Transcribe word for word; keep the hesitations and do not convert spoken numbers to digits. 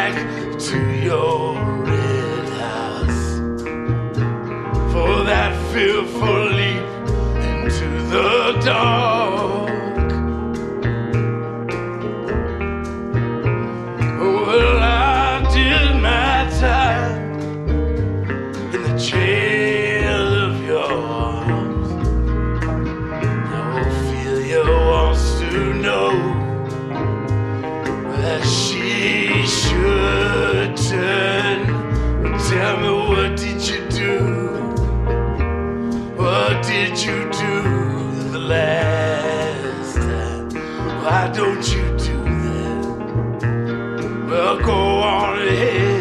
back to your red house for that fearful leap into the dark. Well, I did my time in the jail of your arms. Now Ophelia wants to know that she should turn. Tell me, what did you do? What did you do the last time? Why don't you do that? Well, go on ahead.